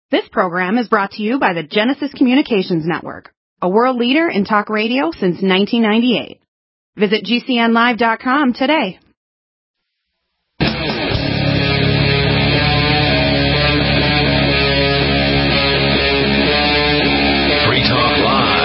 This program is brought to you by the Genesis Communications Network, a world leader in talk radio since 1998. Visit GCNlive.com today. Free Talk Live.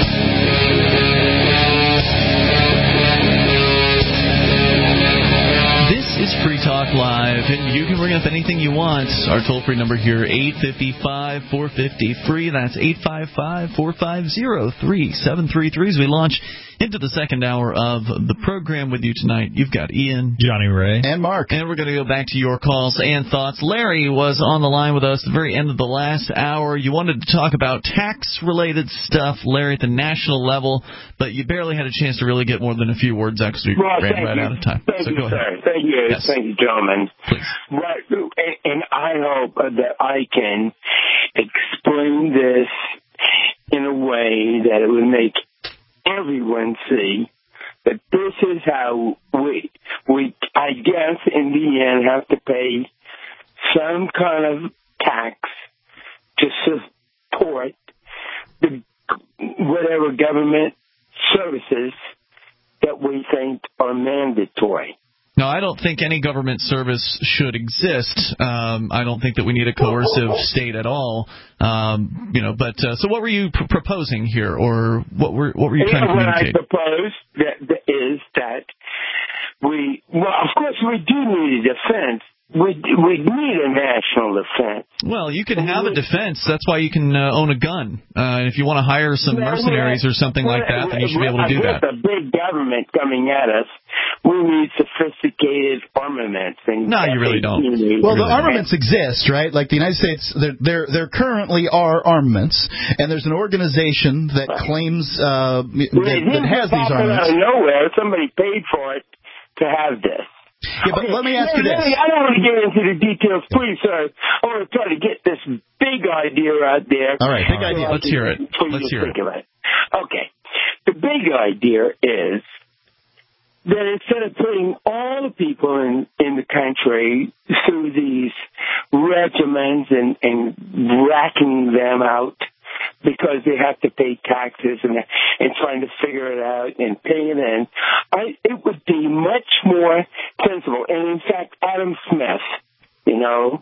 This is Free Talk Live, and you can bring up anything you want. Our toll-free number here, 855-450-FREE. That's 855-450-3733. As we launch into the second hour of the program with you tonight, you've got Ian, Johnny Ray, and Mark. And we're going to go back to your calls and thoughts. Larry was on the line with us at the very end of the last hour. You wanted to talk about tax-related stuff, Larry, at the national level, but you barely had a chance to really get more than a few words out because we ran right out of time. Thank you, sir. Thank you. Yes. Thank you, gentlemen. Please. Right, and I hope that I can explain this in a way that it would make everyone see that this is how we I guess, in the end, have to pay some kind of tax to support whatever government services that we think are mandatory. No, I don't think any government service should exist. I don't think that we need a coercive state at all. But so what were you proposing here, or what were you trying to communicate? What I propose is that of course, we do need a defense. We need a national defense. Well, you can have a defense. That's why you can own a gun. And if you want to hire some mercenaries or something like that, then you should be able to do that. With a big government coming at us, we need sophisticated armaments. No, you really don't. Well, the armaments exist, right? Like the United States, there currently are armaments, and there's an organization that claims that has these armaments. Out of nowhere, somebody paid for it to have this. Yeah, but let me ask you this. I don't want to get into the details, please, sir. I want to try to get this big idea out there. All right, big idea. Let's hear it. Okay. The big idea is that instead of putting all the people in the country through these regimens and racking them out because they have to pay taxes and trying to figure it out and pay it in, it would be much more sensible. And in fact, Adam Smith, the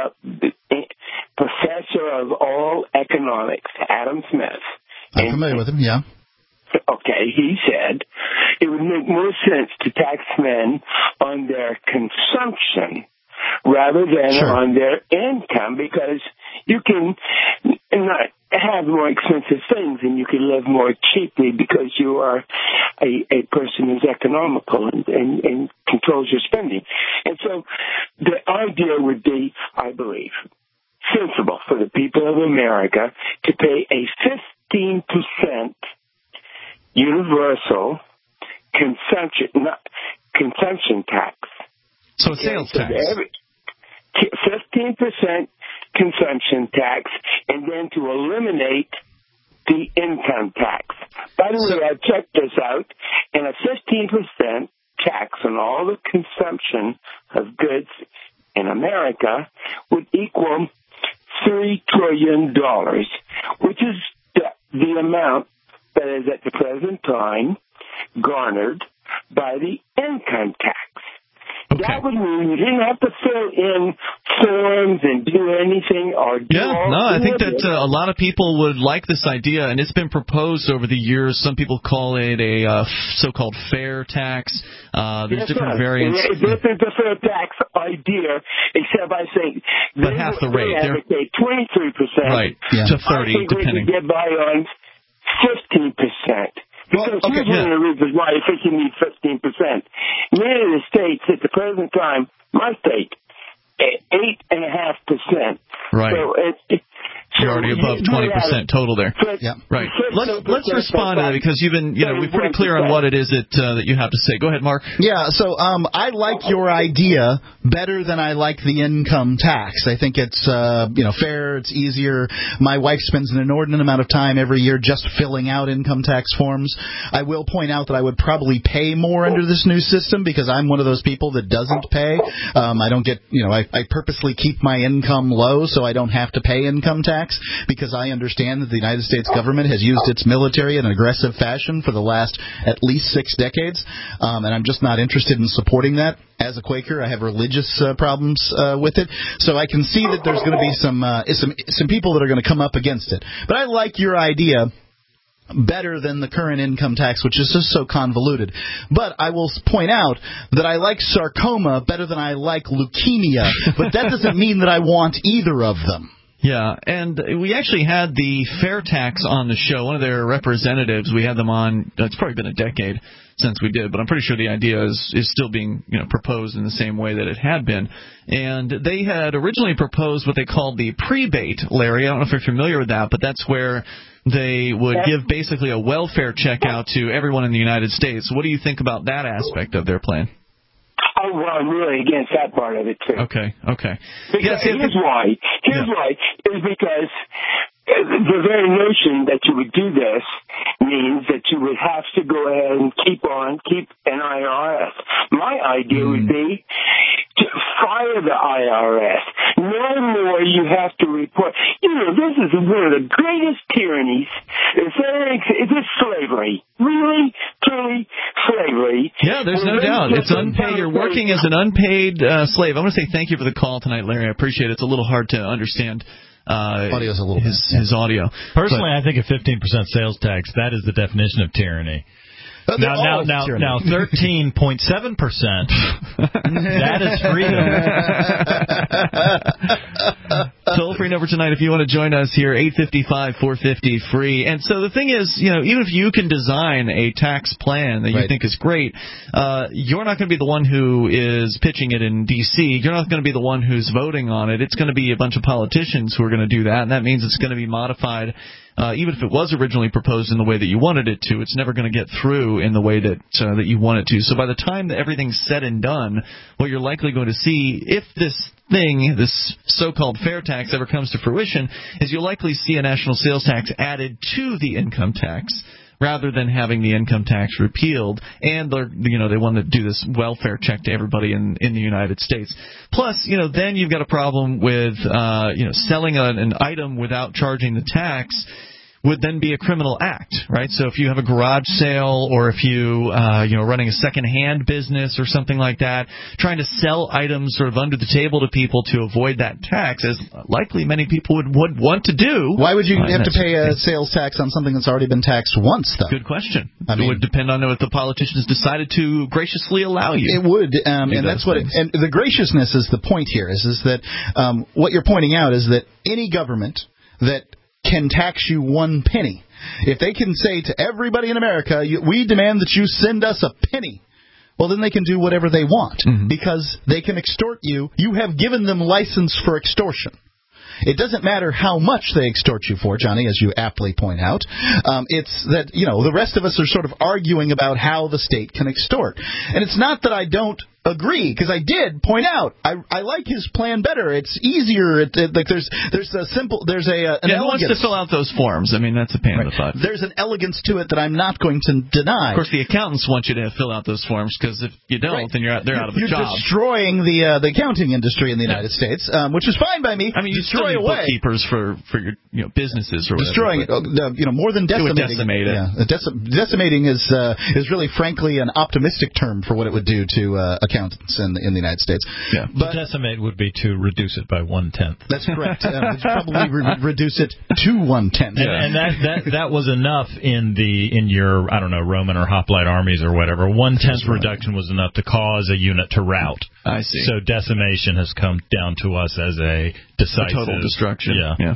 professor of all economics, Adam Smith. I'm familiar with him, yeah. Okay, he said it would make more sense to tax men on their consumption rather than on their income, because you can not have more expensive things and you can live more cheaply because you are a person who's economical and controls your spending. And so the idea would be, I believe, sensible for the people of America to pay a 15% universal consumption tax. So a sales tax. 15% consumption tax, and then to eliminate the income tax. By the way, I checked this out, and a 15% tax on all the consumption of goods in America would equal $3 trillion, which is the amount that is at the present time garnered by the income tax. Okay. That would mean you didn't have to fill in forms and do anything or do I think that a lot of people would like this idea, and it's been proposed over the years. Some people call it a so-called fair tax. There's different variants. This is the fair tax idea, except I say but half the rate. They advocate 23%. Right, to 30, I think depending. we can get by on 15%. Because here's one of the reasons why I think you need 15%. Many of the states at the present time, my state, 8.5%. Right. So you're already already above 20% total there. Yeah. Right. Let's respond to that because you've been, we're pretty clear on what it is that you have to say. Go ahead, Mark. Yeah. So I like your idea better than I like the income tax. I think it's fair. It's easier. My wife spends an inordinate amount of time every year just filling out income tax forms. I will point out that I would probably pay more under this new system because I'm one of those people that doesn't pay. I don't get, I purposely keep my income low so I don't have to pay income tax because I understand that the United States government has used its military in an aggressive fashion for the last at least 6 decades, and I'm just not interested in supporting that. As a Quaker, I have religious problems with it, so I can see that there's going to be some people that are going to come up against it. But I like your idea better than the current income tax, which is just so convoluted. But I will point out that I like sarcoma better than I like leukemia, but that doesn't mean that I want either of them. Yeah, and we actually had the Fair Tax on the show, one of their representatives. We had them on, it's probably been a decade since we did, but I'm pretty sure the idea is still being proposed in the same way that it had been. And they had originally proposed what they called the prebate, Larry. I don't know if you're familiar with that, but that's where they would give basically a welfare check out to everyone in the United States. What do you think about that aspect of their plan? Oh, well, I'm really against that part of it, too. Okay. Because here's why. Is because the very notion that you would do this means that you would have to go ahead and keep an IRS. My idea would be to fire the IRS. No more you have to report. This is one of the greatest tyrannies. Is this slavery? Really? Truly slavery? Yeah, there's no doubt. It's unpaid. You're working as an unpaid slave. I want to say thank you for the call tonight, Larry. I appreciate it. It's a little hard to understand. Audio's a little his audio. Personally, I think a 15% sales tax, that is the definition of tyranny. Now, 13.7%, that is freedom. Toll-free number tonight if you want to join us here, 855-450-FREE. And so the thing is, even if you can design a tax plan that you think is great, you're not going to be the one who is pitching it in D.C. You're not going to be the one who's voting on it. It's going to be a bunch of politicians who are going to do that, and that means it's going to be modified. Even if it was originally proposed in the way that you wanted it to, it's never going to get through in the way that you want it to. So by the time that everything's said and done, what you're likely going to see, if this so-called fair tax ever comes to fruition, is you'll likely see a national sales tax added to the income tax rather than having the income tax repealed. And they want to do this welfare check to everybody in the United States. Plus, then you've got a problem with selling an item without charging the tax would then be a criminal act, right? So if you have a garage sale or if you running a second-hand business or something like that, trying to sell items sort of under the table to people to avoid that tax, as likely many people would want to do. Why would you have to pay a sales tax on something that's already been taxed once, though? Good question. It would depend on if the politicians decided to graciously allow you. It would, and that's what. And the graciousness is the point here. Is that what you're pointing out is that any government that can tax you 1 penny. If they can say to everybody in America, we demand that you send us a penny, well, then they can do whatever they want because they can extort you. You have given them license for extortion. It doesn't matter how much they extort you for, Johnny, as you aptly point out. It's that, the rest of us are sort of arguing about how the state can extort. And it's not that I don't agree, because I did point out I like his plan better. It's easier. There's an who elegance. Wants to fill out those forms? I mean, that's a pain in the butt. There's an elegance to it that I'm not going to deny. Of course, the accountants want you to fill out those forms because if you don't, then they're out of a job. You're destroying the accounting industry in the United States, which is fine by me. I mean, you destroy bookkeepers for your businesses or whatever. Destroying it, more than decimating. Decimating is really, frankly, an optimistic term for what it would do to accountants in the United States. Yeah. But to decimate would be to reduce it by 1/10. That's correct. Probably reduce it to 1/10. And that was enough in your Roman or hoplite armies or whatever. 1/10 reduction was enough to cause a unit to rout. I see. So decimation has come down to us as a decisive total destruction. Yeah.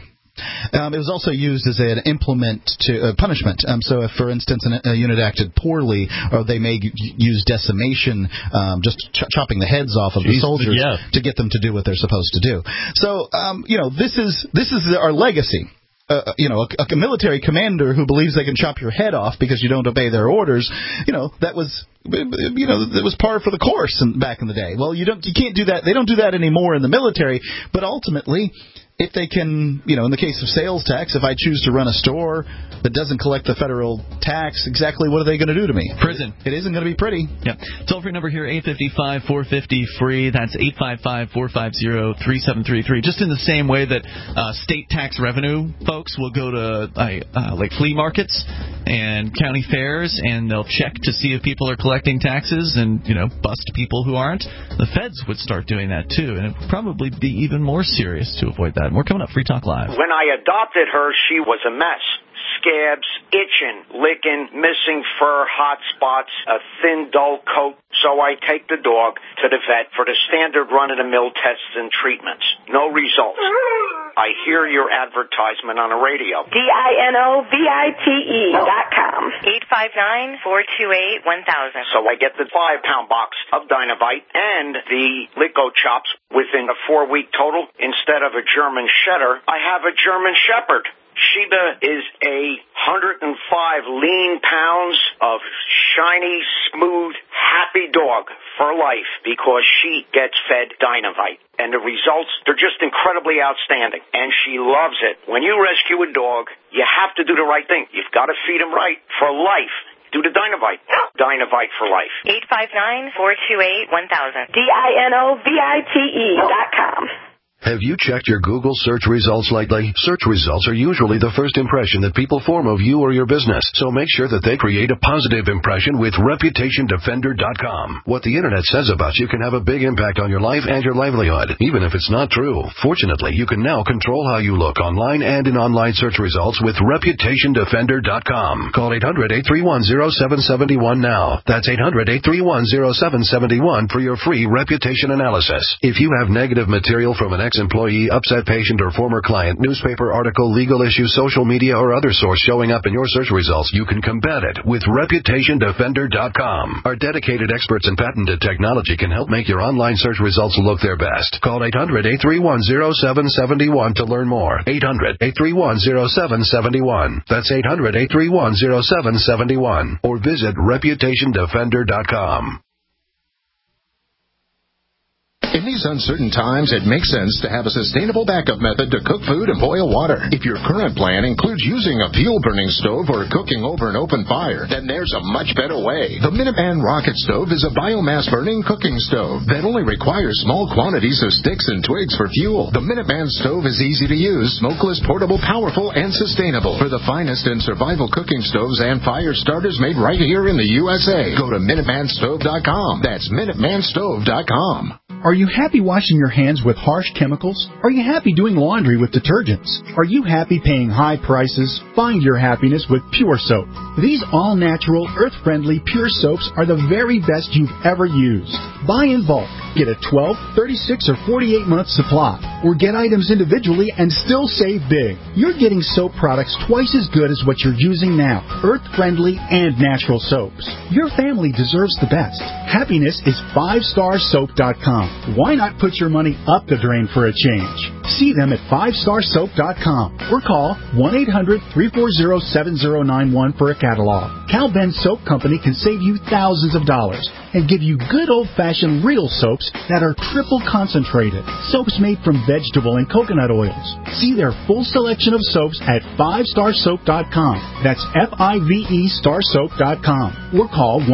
It was also used as an implement to punishment. So if, for instance, a unit acted poorly, or they may use decimation, just chopping the heads off of the soldiers to get them to do what they're supposed to do. So, this is our legacy. a military commander who believes they can chop your head off because you don't obey their orders, that was par for the course back in the day. Well, you can't do that. They don't do that anymore in the military. But ultimately, if they can, in the case of sales tax, if I choose to run a store that doesn't collect the federal tax, exactly what are they going to do to me? Prison. It isn't going to be pretty. Yeah. Toll-free number here, 855-450-FREE. That's 855-450-3733. Just in the same way that state tax revenue folks will go to like flea markets and county fairs, and they'll check to see if people are collecting taxes and, bust people who aren't. The feds would start doing that, too, and it would probably be even more serious to avoid that. We're coming up, Free Talk Live. When I adopted her, she was a mess. Scabs, itching, licking, missing fur, hot spots, a thin, dull coat. So I take the dog to the vet for the standard run-of-the-mill tests and treatments. No results. I hear your advertisement on the radio. DINOVITE.com. 859-428-1000. So I get the 5-pound box of Dinovite and the Lico Chops within a 4-week total. Instead of a German Setter, I have a German Shepherd. Sheba is 105 lean pounds of shiny, smooth, happy dog for life because she gets fed Dinovite. And the results, they're just incredibly outstanding. And she loves it. When you rescue a dog, you have to do the right thing. You've got to feed him right for life. Do the Dinovite. Dinovite for life. 859-428-1000. DINOVITE.com. Have you checked your Google search results lately? Search results are usually the first impression that people form of you or your business, so make sure that they create a positive impression with ReputationDefender.com. What the Internet says about you can have a big impact on your life and your livelihood, even if it's not true. Fortunately, you can now control how you look online and in online search results with ReputationDefender.com. Call 800-831-0771 now. That's 800-831-0771 for your free reputation analysis. If you have negative material from an ex-employee, upset patient, or former client, newspaper article, legal issue, social media, or other source showing up in your search results, you can combat it with ReputationDefender.com. Our dedicated experts in patented technology can help make your online search results look their best. Call 800-831-0771 to learn more. 800-831-0771. That's 800-831-0771. Or visit ReputationDefender.com. In these uncertain times, it makes sense to have a sustainable backup method to cook food and boil water. If your current plan includes using a fuel-burning stove or cooking over an open fire, then there's a much better way. The Minuteman Rocket Stove is a biomass-burning cooking stove that only requires small quantities of sticks and twigs for fuel. The Minuteman Stove is easy to use, smokeless, portable, powerful, and sustainable. For the finest in survival cooking stoves and fire starters made right here in the USA, go to MinutemanStove.com. That's MinutemanStove.com. Are you happy washing your hands with harsh chemicals? Are you happy doing laundry with detergents? Are you happy paying high prices? Find your happiness with Pure Soap. These all-natural, earth-friendly Pure Soaps are the very best you've ever used. Buy in bulk. Get a 12, 36, or 48-month supply. Or get items individually and still save big. You're getting soap products twice as good as what you're using now. Earth-friendly and natural soaps. Your family deserves the best. Happiness is 5starsoap.com. Why not put your money up the drain for a change? See them at 5starsoap.com or call 1-800-340-7091 for a catalog. Cal Ben Soap Company can save you thousands of dollars and give you good old-fashioned real soaps that are triple concentrated. Soaps made from vegetable and coconut oils. See their full selection of soaps at 5starsoap.com. That's F-I-V-E starsoap.com. Or call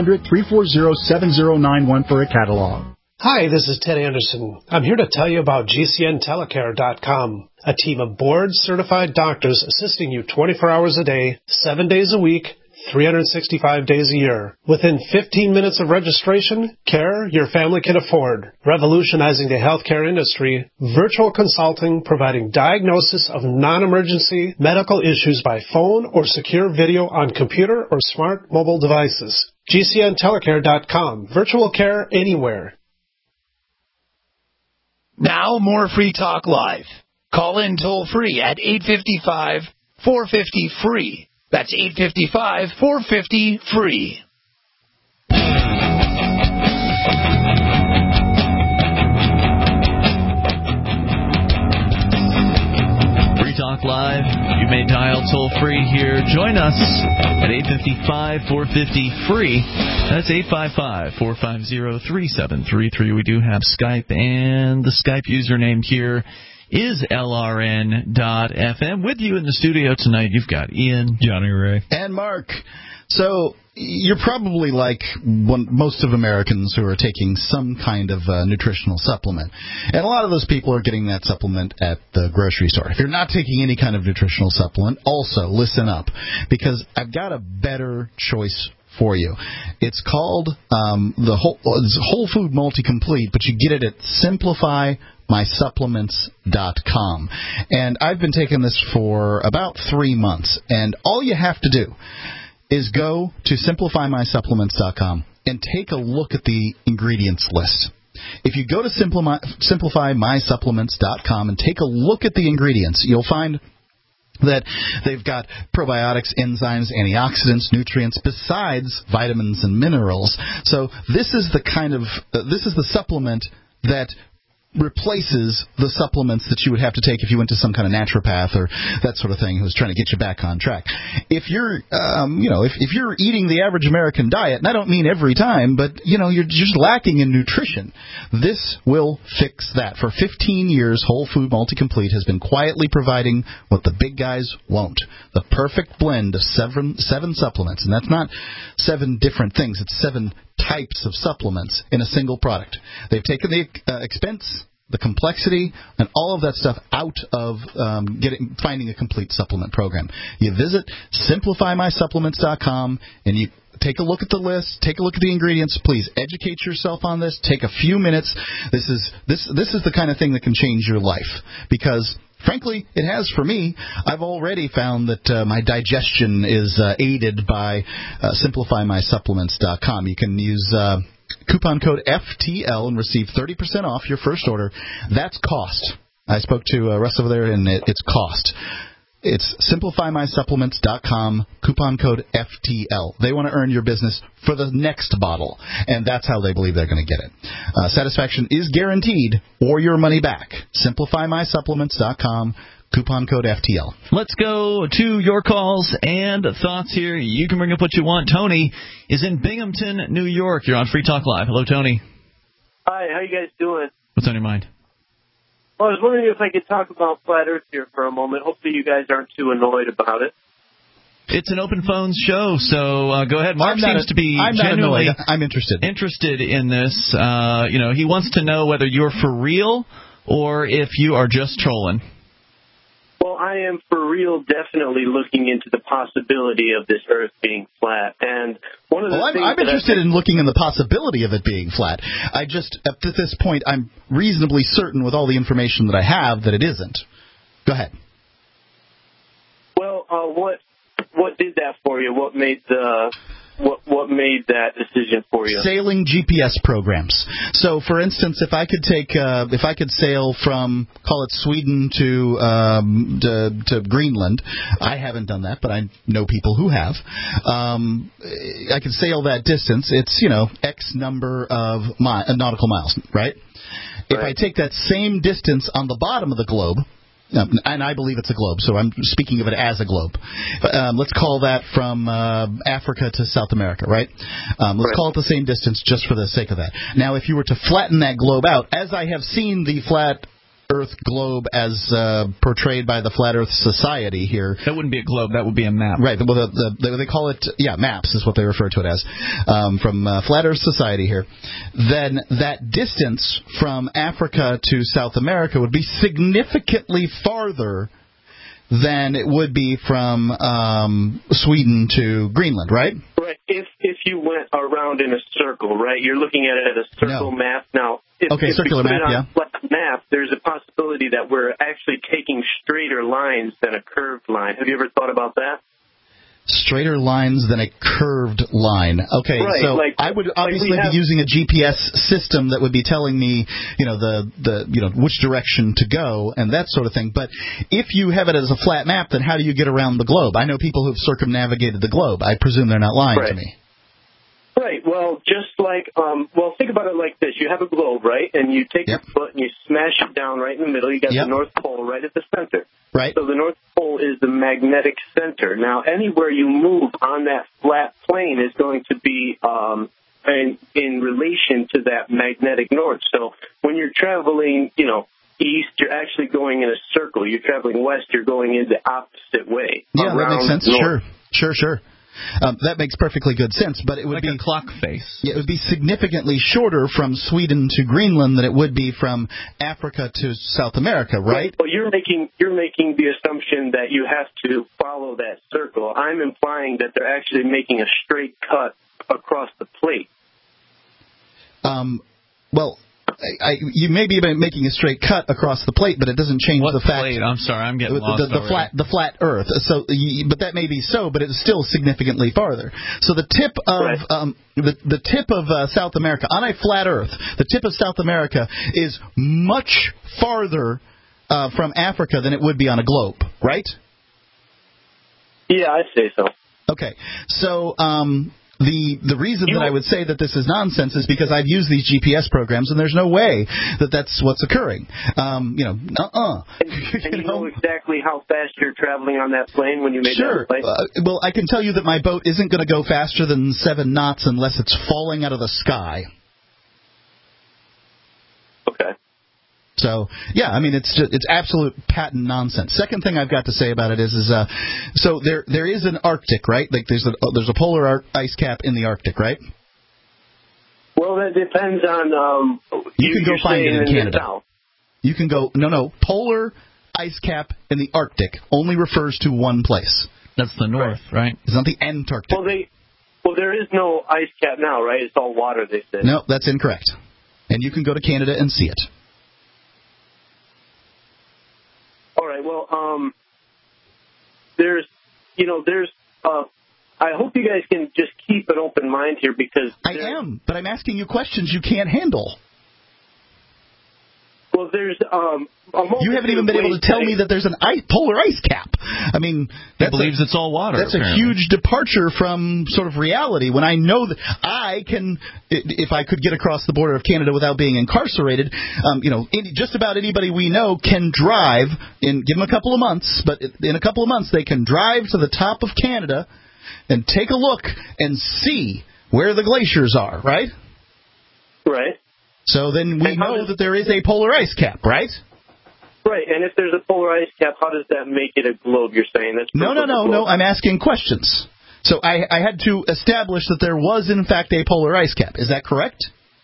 1-800-340-7091 for a catalog. Hi, this is Ted Anderson. I'm here to tell you about GCNtelecare.com, a team of board-certified doctors assisting you 24 hours a day, 7 days a week, 365 days a year. Within 15 minutes of registration, care your family can afford. Revolutionizing the healthcare industry, virtual consulting providing diagnosis of non-emergency medical issues by phone or secure video on computer or smart mobile devices. GCNtelecare.com. Virtual care anywhere. Now more Free Talk Live. Call in toll-free at 855-450-FREE. That's 855-450-FREE. Talk Live. You may dial toll-free here. Join us at 855-450-FREE. That's 855-450-3733. We do have Skype, and the Skype username here is LRN.FM. With you in the studio tonight, you've got Ian, Johnny Ray, and Mark. So you're probably like most of Americans who are taking some kind of nutritional supplement. And a lot of those people are getting that supplement at the grocery store. If you're not taking any kind of nutritional supplement, also listen up, because I've got a better choice for you. It's called it's Whole Food Multi-Complete, but you get it at SimplifyMySupplements.com. And I've been taking this for about 3 months, and all you have to do is go to SimplifyMySupplements.com and take a look at the ingredients list. If you go to SimplifyMySupplements.com and take a look at the ingredients, you'll find that they've got probiotics, enzymes, antioxidants, nutrients, besides vitamins and minerals. So this is the supplement that replaces the supplements that you would have to take if you went to some kind of naturopath or that sort of thing who's trying to get you back on track. If you're, if you're eating the average American diet, and I don't mean every time, but, you're just lacking in nutrition, this will fix that. For 15 years, Whole Food Multi-Complete has been quietly providing what the big guys won't. The perfect blend of seven supplements. And that's not 7 different things. It's 7 types of supplements in a single product. They've taken the expense, the complexity, and all of that stuff out of finding a complete supplement program. You visit SimplifyMySupplements.com and you take a look at the list, take a look at the ingredients. Please educate yourself on this. Take a few minutes. This is the kind of thing that can change your life, because frankly, it has for me. I've already found that my digestion is aided by SimplifyMySupplements.com. You can use coupon code FTL and receive 30% off your first order. That's cost. I spoke to Russ over there, and it's cost. It's SimplifyMySupplements.com, coupon code FTL. They want to earn your business for the next bottle, and that's how they believe they're going to get it. Satisfaction is guaranteed or your money back. SimplifyMySupplements.com, coupon code FTL. Let's go to your calls and thoughts here. You can bring up what you want. Tony is in Binghamton, New York. You're on Free Talk Live. Hello, Tony. Hi, how you guys doing? What's on your mind? Well, I was wondering if I could talk about Flat Earth here for a moment. Hopefully you guys aren't too annoyed about it. It's an open phones show, so go ahead. Mark seems to be genuinely interested in this. He wants to know whether you're for real or if you are just trolling. Well, I am for real definitely looking into the possibility of this Earth being flat. And one of the things I'm interested in looking in the possibility of it being flat. I just, at this point, I'm reasonably certain with all the information that I have that it isn't. Go ahead. Well, what did that for you? What made that decision for you? Sailing GPS programs. So, for instance, if I could sail from, call it Sweden to Greenland, I haven't done that, but I know people who have. I could sail that distance. It's X number of nautical miles, right? If I take that same distance on the bottom of the globe. And I believe it's a globe, so I'm speaking of it as a globe. Let's call that from Africa to South America, right? Let's call it the same distance just for the sake of that. Now, if you were to flatten that globe out, as I have seen the flat Earth globe as portrayed by the Flat Earth Society here. That wouldn't be a globe. That would be a map. Right. Well, they call it, maps is what they refer to it as, from Flat Earth Society here. Then that distance from Africa to South America would be significantly farther than it would be from Sweden to Greenland, right? Right. If you went around in a circle, right? You're looking at it as a circle map. Now, if circular we put map, it on a flat map, there's a possibility that we're actually taking straighter lines than a curved line. Have you ever thought about that? Straighter lines than a curved line. Okay, right, so I would obviously be using a GPS system that would be telling me, which direction to go and that sort of thing. But if you have it as a flat map, then how do you get around the globe? I know people who've circumnavigated the globe. I presume they're not lying to me. Right. Well, just like, think about it like this. You have a globe, right? And you take your foot and you smash it down right in the middle. You got the North Pole right at the center. Right. So the North Pole is the magnetic center. Now, anywhere you move on that flat plane is going to be in relation to that magnetic north. So when you're traveling, east, you're actually going in a circle. You're traveling west, you're going in the opposite way. Yeah, that makes sense. North. Sure. That makes perfectly good sense, but it would like be a clock face. Yeah, it would be significantly shorter from Sweden to Greenland than it would be from Africa to South America, right? Well, you're making the assumption that you have to follow that circle. I'm implying that they're actually making a straight cut across the plate. You may be making a straight cut across the plate, but it doesn't change the fact. Plate? I'm sorry, I'm getting lost. The flat Earth. So, but that may be so, but it's still significantly farther. So the tip of the tip of South America on a flat Earth, the tip of South America is much farther from Africa than it would be on a globe, right? Yeah, I'd say so. Okay, so. The reason that I would say that this is nonsense is because I've used these GPS programs, and there's no way that that's what's occurring. And you know exactly how fast you're traveling on that plane when you made that plane? Well, I can tell you that my boat isn't going to go faster than 7 knots unless it's falling out of the sky. Okay. So, yeah, I mean, it's absolute patent nonsense. Second thing I've got to say about it is so there is an Arctic, right? Like there's a polar ice cap in the Arctic, right? Well, that depends on you can go find it in Canada. South. You can go polar ice cap in the Arctic only refers to one place. That's the north, right? It's not the Antarctic. Well, there is no ice cap now, right? It's all water, they say. No, that's incorrect. And you can go to Canada and see it. All right. Well, I hope you guys can just keep an open mind here because I am, but I'm asking you questions you can't handle. Well, there's you haven't even been able to tell me that there's an polar ice cap. I mean, he believes it's all water. That's apparently a huge departure from sort of reality. When I know that I can, if I could get across the border of Canada without being incarcerated, just about anybody we know can drive. Give them a couple of months, but in a couple of months they can drive to the top of Canada and take a look and see where the glaciers are. Right. Right. So then we know that there is a polar ice cap, right? Right, and if there's a polar ice cap, how does that make it a globe, you're saying? That's No, I'm asking questions. So I had to establish that there was, in fact, a polar ice cap. Is that correct?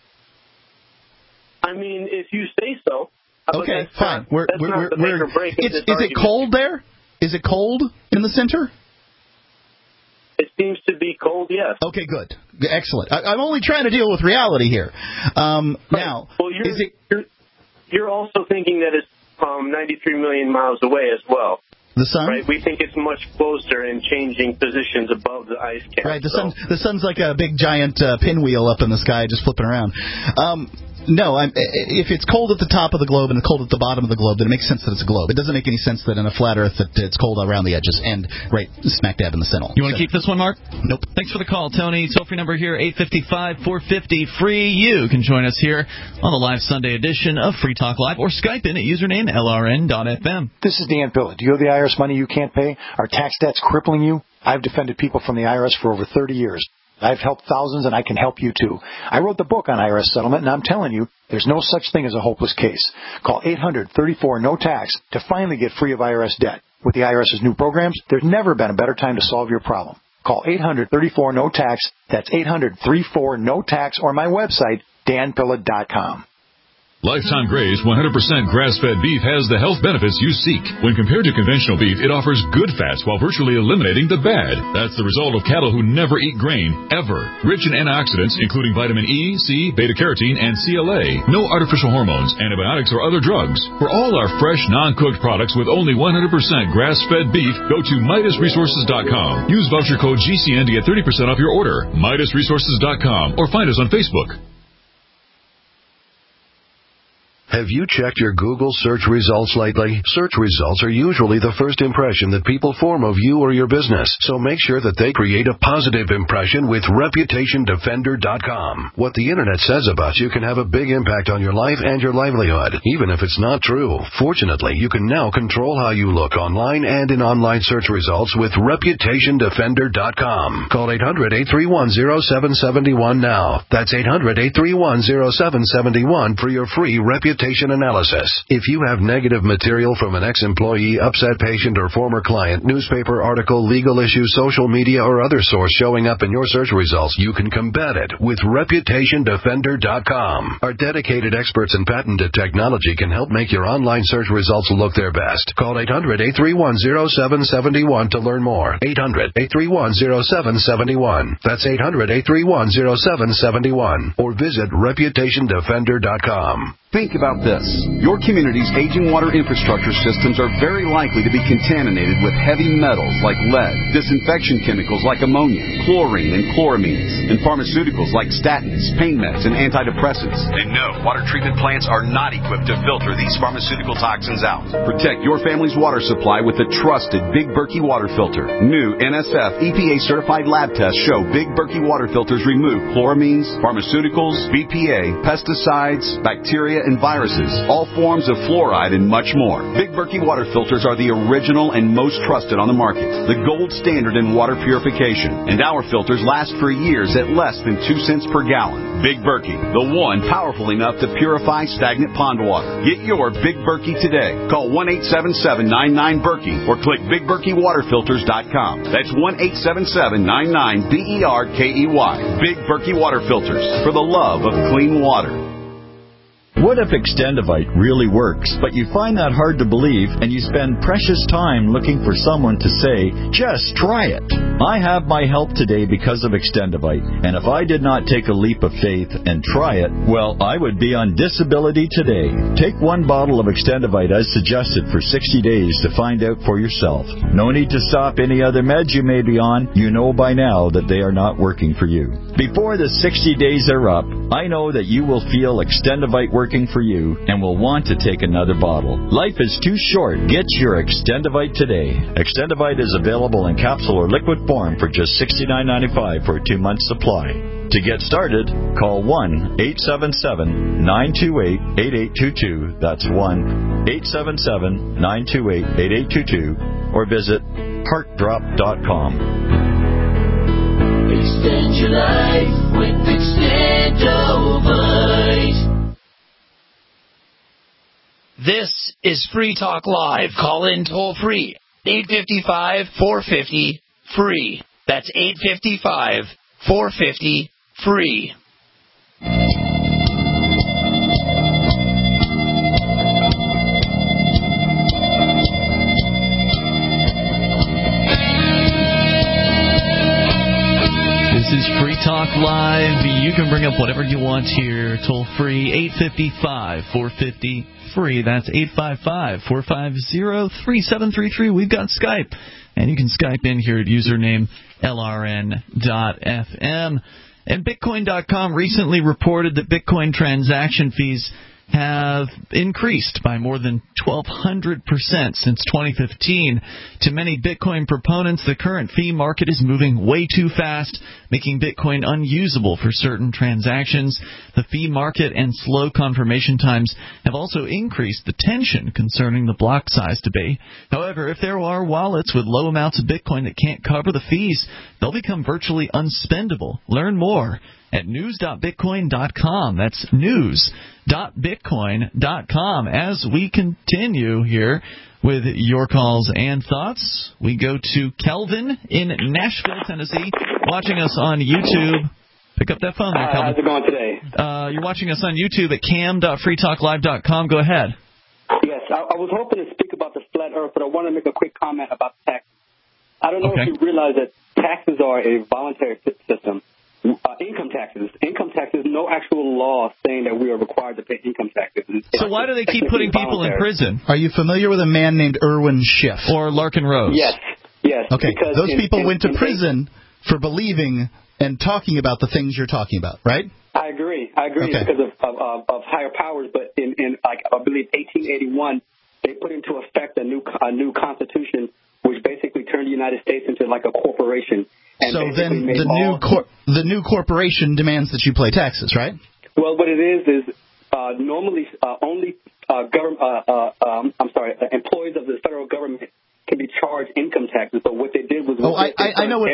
I mean, if you say so. Okay, fine. Is it cold there? Is it cold in the center? It seems to be cold, yes. Okay, good. Excellent. I'm only trying to deal with reality here. Now, well, you're also thinking that it's 93 million miles away as well. The sun? Right, we think it's much closer and changing positions above the ice cap. Right, the sun's like a big giant pinwheel up in the sky just flipping around. No, if it's cold at the top of the globe and it's cold at the bottom of the globe, then it makes sense that it's a globe. It doesn't make any sense that in a flat Earth that it's cold around the edges and right smack dab in the center. You want to keep this one, Mark? Nope. Thanks for the call, Tony. Toll-free number here, 855-450-FREE. You can join us here on the live Sunday edition of Free Talk Live or Skype in at username LRN.FM. This is Dan Pilla. Do you owe the IRS money you can't pay? Are tax debts crippling you? I've defended people from the IRS for over 30 years. I've helped thousands, and I can help you, too. I wrote the book on IRS settlement, and I'm telling you, there's no such thing as a hopeless case. Call 800-34-NO-TAX to finally get free of IRS debt. With the IRS's new programs, there's never been a better time to solve your problem. Call 800-34-NO-TAX. That's 800-34-NO-TAX, or my website, danpilla.com. Lifetime Graze 100% grass-fed beef has the health benefits you seek. When compared to conventional beef, it offers good fats while virtually eliminating the bad. That's the result of cattle who never eat grain, ever. Rich in antioxidants, including vitamin E, C, beta-carotene, and CLA. No artificial hormones, antibiotics, or other drugs. For all our fresh, non-cooked products with only 100% grass-fed beef, go to MidasResources.com. Use voucher code GCN to get 30% off your order. MidasResources.com, or find us on Facebook. Have you checked your Google search results lately? Search results are usually the first impression that people form of you or your business, so make sure that they create a positive impression with ReputationDefender.com. What the Internet says about you can have a big impact on your life and your livelihood, even if it's not true. Fortunately, you can now control how you look online and in online search results with ReputationDefender.com. Call 800-831-0771 now. That's 800-831-0771 for your free reputation analysis. If you have negative material from an ex-employee, upset patient, or former client, newspaper article, legal issue, social media, or other source showing up in your search results, you can combat it with ReputationDefender.com. Our dedicated experts in patented technology can help make your online search results look their best. Call 800-831-0771 to learn more. 800-831-0771. That's 800-831-0771. Or visit ReputationDefender.com. Think about this. Your community's aging water infrastructure systems are very likely to be contaminated with heavy metals like lead, disinfection chemicals like ammonia, chlorine and chloramines, and pharmaceuticals like statins, pain meds, and antidepressants. And no, water treatment plants are not equipped to filter these pharmaceutical toxins out. Protect your family's water supply with the trusted Big Berkey water filter. New NSF EPA-certified lab tests show Big Berkey water filters remove chloramines, pharmaceuticals, BPA, pesticides, bacteria, and viruses, all forms of fluoride, and much more. Big Berkey water filters are the original and most trusted on the market, the gold standard in water purification, and our filters last for years at less than 2 cents per gallon. Big Berkey, the one powerful enough to purify stagnant pond water. Get your Big Berkey today. Call 1-877-99-BERKEY or click BigBerkeyWaterFilters.com. That's 1-877-99-BERKEY. Big Berkey Water Filters, for the love of clean water. What if Extendivite really works, but you find that hard to believe and you spend precious time looking for someone to say, just try it? I have my help today because of Extendivite, and if I did not take a leap of faith and try it, well, I would be on disability today. Take 1 bottle of Extendivite as suggested for 60 days to find out for yourself. No need to stop any other meds you may be on. You know by now that they are not working for you. Before the 60 days are up, I know that you will feel Extendivite working for you and will want to take another bottle. Life is too short. Get your Extendivite today. Extendivite is available in capsule or liquid form for just $69.95 for a 2-month supply. To get started, call 1-877-928-8822. That's 1-877-928-8822 or visit heartdrop.com. Extend your life with Extendovite. This is Free Talk Live. Call in toll free. 855-450-FREE. That's 855-450-FREE. This is Free Talk Live. You can bring up whatever you want here. Toll free, 855-450-FREE. That's 855-450-3733. We've got Skype. And you can Skype in here at username LRN.FM. And Bitcoin.com recently reported that Bitcoin transaction fees have increased by more than 1,200% since 2015. To many Bitcoin proponents, the current fee market is moving way too fast, making Bitcoin unusable for certain transactions. The fee market and slow confirmation times have also increased the tension concerning the block size debate. However, if there are wallets with low amounts of Bitcoin that can't cover the fees, they'll become virtually unspendable. Learn more at news.bitcoin.com. That's news.bitcoin.com. As we continue here with your calls and thoughts, we go to Kelvin in Nashville, Tennessee, watching us on YouTube. Pick up that phone there, Kelvin. How's it going today? You're watching us on YouTube at cam.freetalklive.com. Go ahead. Yes, I was hoping to speak about the flat earth, but I want to make a quick comment about tax. I don't know if you realize that taxes are a voluntary system. Income taxes, no actual law saying that we are required to pay income taxes. So why do they keep putting people in prison? Are you familiar with a man named Irwin Schiff? Or Larkin Rose? Yes. Okay, those people went to prison for believing and talking about the things you're talking about, right? I agree because of higher powers. But in like I believe 1881, they put into effect a new constitution, which basically turned the United States into like a corporation. And so then the new corporation demands that you pay taxes, right? Well, what it is normally only employees of the federal government can be charged income taxes. But what they did was I know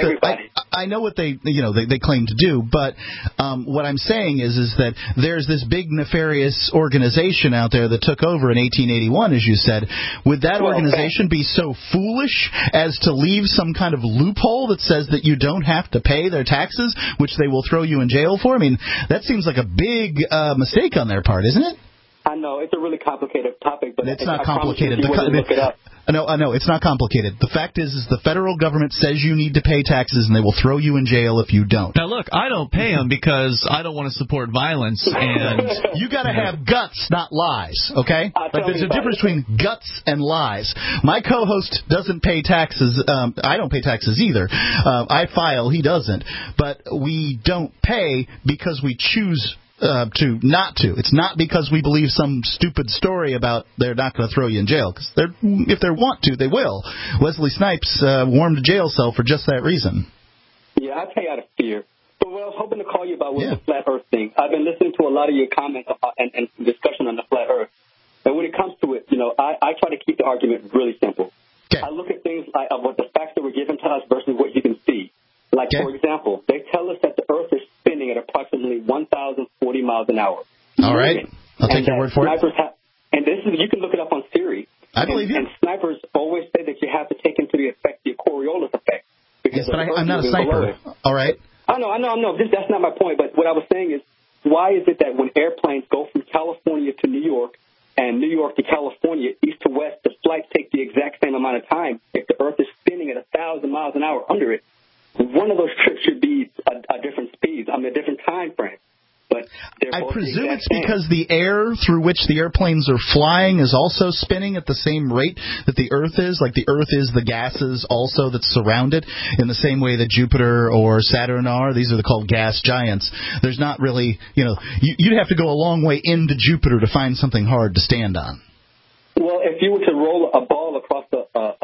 what they claim to do, but what I'm saying is that there's this big nefarious organization out there that took over in 1881, as you said. Would that organization be so foolish as to leave some kind of loophole that says that you don't have to pay their taxes, which they will throw you in jail for? I mean, that seems like a big mistake on their part, isn't it? I know it's a really complicated topic, but it's not complicated. Look it up. No, it's not complicated. The fact is the federal government says you need to pay taxes, and they will throw you in jail if you don't. Now, look, I don't pay them because I don't want to support violence, and you got to have guts, not lies. Okay? Like there's a difference between guts and lies. My co-host doesn't pay taxes. I don't pay taxes either. I file. He doesn't. But we don't pay because we choose to not to. It's not because we believe some stupid story about they're not going to throw you in jail. Because if they want to, they will. Wesley Snipes warmed a jail cell for just that reason. Yeah, I pay out of fear. But what I was hoping to call you about was the flat Earth thing. I've been listening to a lot of your comments and discussion on the flat Earth. And when it comes to it, I try to keep the argument really simple. Okay. I look at things like what the facts that were given to us versus what you can see. Like, for example, they tell us that the Earth is spinning at approximately 1,040 miles an hour. All right. I'll take your word for it. And this is, you can look it up on Siri. I believe you. And snipers always say that you have to take into the effect the Coriolis effect. Yes, but I'm not a sniper. All right. I know. That's not my point. But what I was saying is, why is it that when airplanes go from California to New York and New York to California, east to west, the flights take the exact same amount of time if the Earth is spinning at 1,000 miles an hour under it? One of those trips should be a different speed, a different time frame. But I presume it's because the air through which the airplanes are flying is also spinning at the same rate that the Earth is. Like the Earth is the gases also that surround it in the same way that Jupiter or Saturn are. These are called gas giants. There's not really, you'd have to go a long way into Jupiter to find something hard to stand on. Well, if you were to roll a ball across one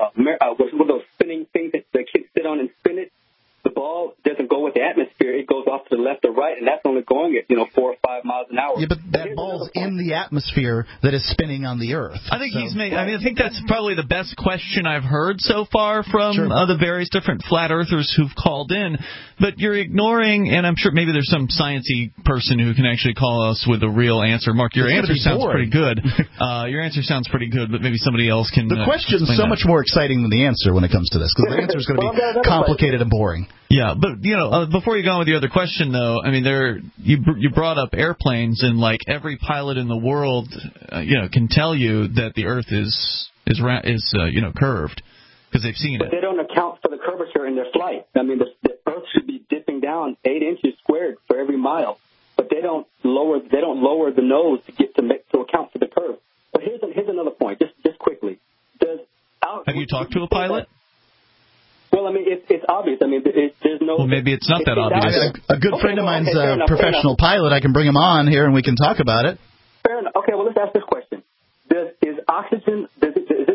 of those spinning things that the kids sit on and spin it, the ball doesn't go with the atmosphere. It goes off to the left or right, and that's only going at 4 or 5 miles an hour. Yeah, but that ball's in the atmosphere that is spinning on the Earth. I think I think that's probably the best question I've heard so far from the various different flat earthers who've called in. But you're ignoring, and I'm sure maybe there's some sciencey person who can actually call us with a real answer. Mark, your answer sounds pretty good. Your answer sounds pretty good, but maybe somebody else can. The question's so much more exciting than the answer when it comes to this, because the answer is going to be complicated and boring. Yeah, but before you go on with the other question, though, I mean, you brought up airplanes, and like every pilot in the world, can tell you that the Earth is curved because they've seen it. But they don't account for the curvature in their flight. I mean, the Earth should be dipping down 8 inches squared for every mile, but they don't lower the nose to account for the curve. But here's another point, just quickly. Have you talked to a pilot? Well, I mean, it's obvious. I mean, there's no... Well, maybe it's not that obvious. A good friend of mine's a professional pilot. I can bring him on here and we can talk about it. Fair enough. Okay, well, let's ask this question. Is oxygen... Does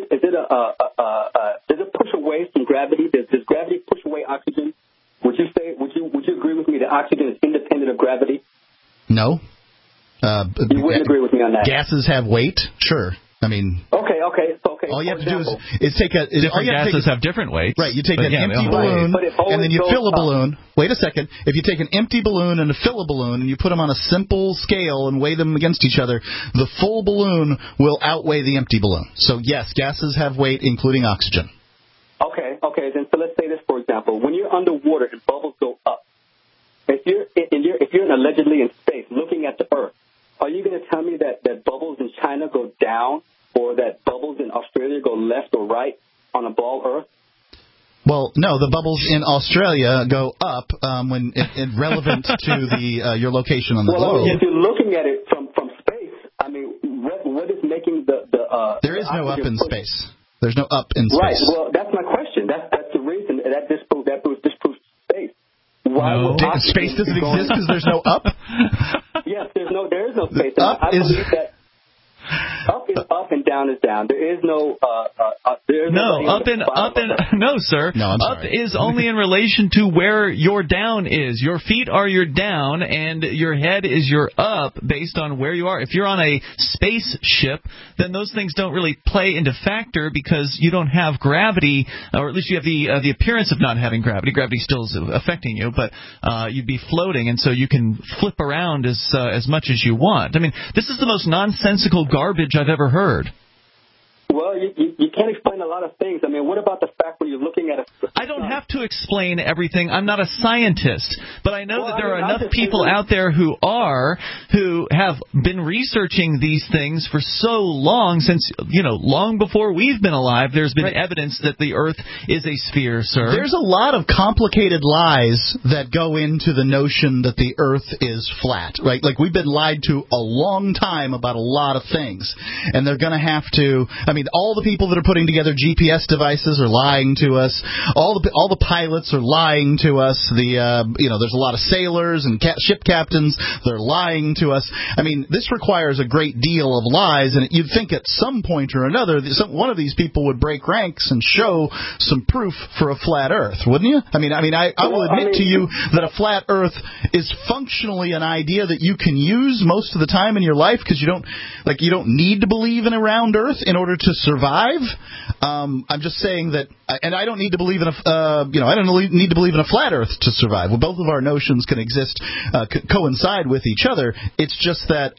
it push away from gravity? Does gravity push away oxygen? Would you agree with me that oxygen is independent of gravity? No. You wouldn't agree with me on that? Gases have weight? Sure. I mean... Okay. All you have to do is take a... Different gases have different weights. Right, you take an empty balloon, and then you fill a balloon. Wait a second. If you take an empty balloon and fill a balloon, and you put them on a simple scale and weigh them against each other, the full balloon will outweigh the empty balloon. So, yes, gases have weight, including oxygen. Okay. Then so let's say this, for example. When you're underwater and bubbles go up, if you're allegedly in space looking at the Earth, are you going to tell me that bubbles in China go down or that bubbles in Australia go left or right on a ball Earth? Well, no, the bubbles in Australia go up when relevant to your location on the globe. If you're looking at it from space, I mean, what is making the there is no up in space. There's no up in space. Right. Well, that's my question. That's the reason that disproves space. Space doesn't exist because there's no up? Yes, there is no space. Up I believe that up is up and down is down. There is no no, sir. No, I'm up sorry. is only in relation to where your down is. Your feet are your down, and your head is your up based on where you are. If you're on a spaceship, then those things don't really play into factor because you don't have gravity, or at least you have the appearance of not having gravity. Gravity still is affecting you, but you'd be floating, and so you can flip around as much as you want. I mean, this is the most nonsensical garbage I've ever heard. Well, you can't explain a lot of things. I mean, what about the fact when you're looking at I don't have to explain everything. I'm not a scientist, but I know that there are enough people out there who have been researching these things for so long, since, long before we've been alive, there's been evidence that the Earth is a sphere, sir. There's a lot of complicated lies that go into the notion that the Earth is flat, right? Like, we've been lied to a long time about a lot of things, and they're going to have to, all the people that are putting together GPS devices are lying to us. All the pilots are lying to us. There's a lot of sailors and ship captains. They're lying to us. This requires a great deal of lies, and you'd think at some point or another, one of these people would break ranks and show some proof for a flat Earth, wouldn't you? I will admit to you that a flat Earth is functionally an idea that you can use most of the time in your life because you don't need to believe in a round Earth in order to survive. I'm just saying that, and I don't need to believe in I don't need to believe in a flat Earth to survive. Well, both of our notions can exist, coincide with each other. It's just that,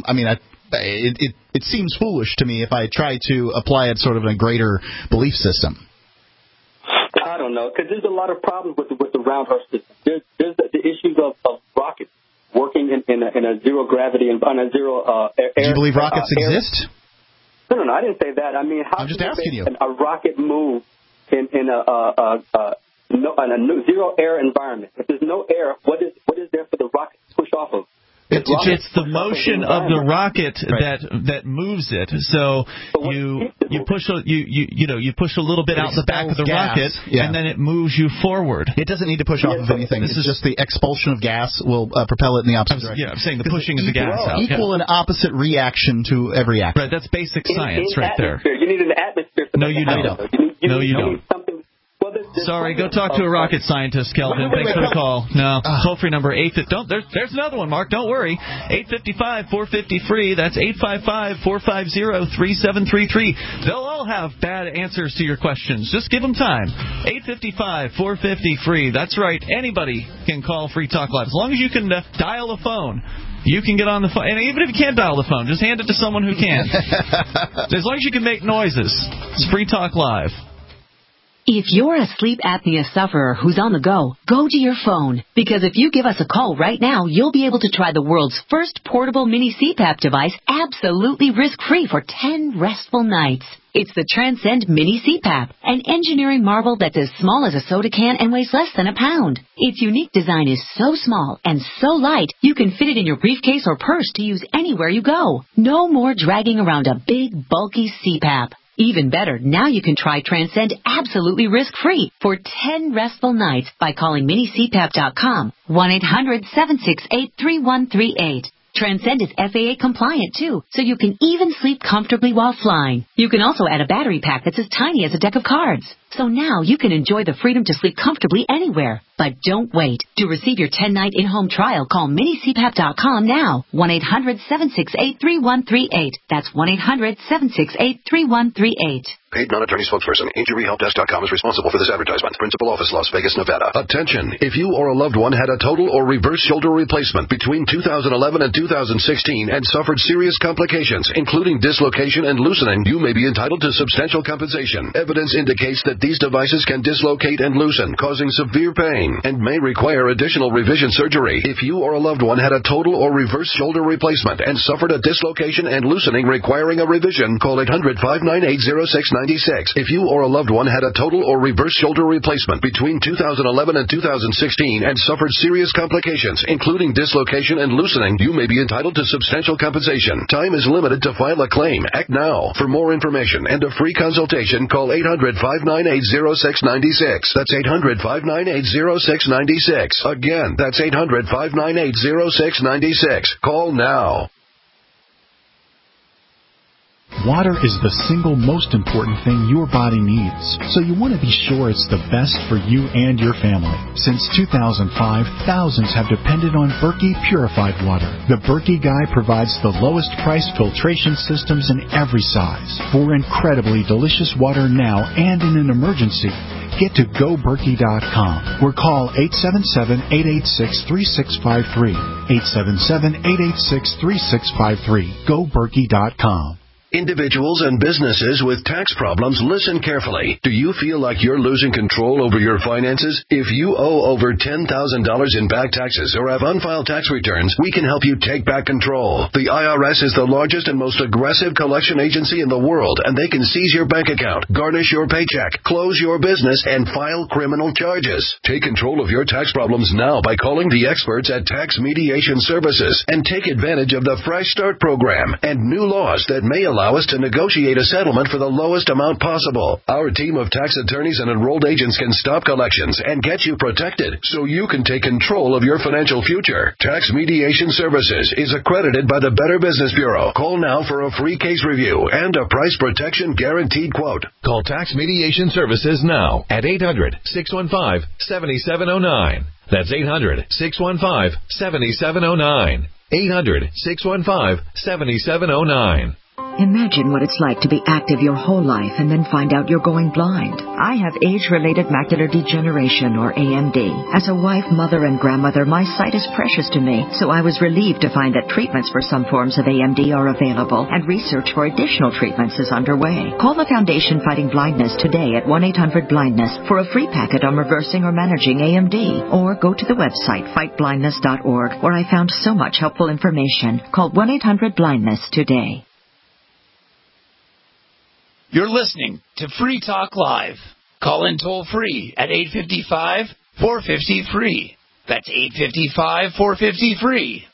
it seems foolish to me if I try to apply it sort of in a greater belief system. I don't know, because there's a lot of problems with the round Earth system. There's the issues of rockets working in a zero gravity and on a zero air. Do you believe rockets exist? No, I didn't say that. How I'm just asking you. A rocket move in a zero air environment? If there's no air, what is there for the rocket to push off of? It's the motion of the rocket that moves it. So you push a little bit out the back of the rocket, and then it moves you forward. It doesn't need to push off of anything. It's just the expulsion of gas will propel it in the opposite direction. Yeah, I'm saying the pushing of the gas out. Equal and opposite reaction to every action. Right, that's basic science right there. You need an atmosphere. No, you don't. No, you don't. Sorry, go talk to a rocket scientist, Kelvin. Thanks for the call. No, toll-free number 850. There's another one, Mark. Don't worry. 855-450-FREE. That's 855-450-3733. They'll all have bad answers to your questions. Just give them time. 855-450-FREE. That's right. Anybody can call Free Talk Live. As long as you can dial a phone. You can get on the phone. And even if you can't dial the phone, just hand it to someone who can. As long as you can make noises. It's Free Talk Live. If you're a sleep apnea sufferer who's on the go to your phone. Because if you give us a call right now, you'll be able to try the world's first portable mini CPAP device absolutely risk-free for 10 restful nights. It's the Transcend Mini CPAP, an engineering marvel that's as small as a soda can and weighs less than a pound. Its unique design is so small and so light, you can fit it in your briefcase or purse to use anywhere you go. No more dragging around a big, bulky CPAP. Even better, now you can try Transcend absolutely risk-free for 10 restful nights by calling minicpap.com, 1-800-768-3138. Transcend is FAA compliant, too, so you can even sleep comfortably while flying. You can also add a battery pack that's as tiny as a deck of cards. So now you can enjoy the freedom to sleep comfortably anywhere. But don't wait. To receive your 10-night in-home trial, call minicpap.com now. 1-800-768-3138. That's 1-800-768-3138. Paid non-attorney spokesperson. InjuryHelpDesk.com is responsible for this advertisement. Principal office, Las Vegas, Nevada. Attention. If you or a loved one had a total or reverse shoulder replacement between 2011 and 2016 and suffered serious complications, including dislocation and loosening, you may be entitled to substantial compensation. Evidence indicates that these devices can dislocate and loosen, causing severe pain, and may require additional revision surgery. If you or a loved one had a total or reverse shoulder replacement and suffered a dislocation and loosening requiring a revision, call 800-598-0696. If you or a loved one had a total or reverse shoulder replacement between 2011 and 2016 and suffered serious complications, including dislocation and loosening, you may be entitled to substantial compensation. Time is limited to file a claim. Act now. For more information and a free consultation, call 800-598-0696. 800-598-0696. That's 800-598-0696. Again, that's 800-598-0696. Call now. Water is the single most important thing your body needs, so you want to be sure it's the best for you and your family. Since 2005, thousands have depended on Berkey purified water. The Berkey Guy provides the lowest price filtration systems in every size for incredibly delicious water now and in an emergency. Get to GoBerkey.com or call 877-886-3653. 877-886-3653. GoBerkey.com. Individuals and businesses with tax problems, listen carefully. Do you feel like you're losing control over your finances? If you owe over $10,000 in back taxes or have unfiled tax returns, we can help you take back control. The IRS is the largest and most aggressive collection agency in the world, and they can seize your bank account, garnish your paycheck, close your business, and file criminal charges. Take control of your tax problems now by calling the experts at Tax Mediation Services and take advantage of the Fresh Start program and new laws that may allow us to negotiate a settlement for the lowest amount possible. Our team of tax attorneys and enrolled agents can stop collections and get you protected so you can take control of your financial future. Tax Mediation Services is accredited by the Better Business Bureau. Call now for a free case review and a price protection guaranteed quote. Call Tax Mediation Services now at 800-615-7709. That's 800-615-7709. 800-615-7709. Imagine what it's like to be active your whole life and then find out you're going blind. I have age-related macular degeneration, or AMD. As a wife, mother, and grandmother, my sight is precious to me, so I was relieved to find that treatments for some forms of AMD are available, and research for additional treatments is underway. Call the Foundation Fighting Blindness today at 1-800-BLINDNESS for a free packet on reversing or managing AMD, or go to the website fightblindness.org, where I found so much helpful information. Call 1-800-BLINDNESS today. You're listening to Free Talk Live. Call in toll free at 855-450-FREE. That's 855-450-FREE.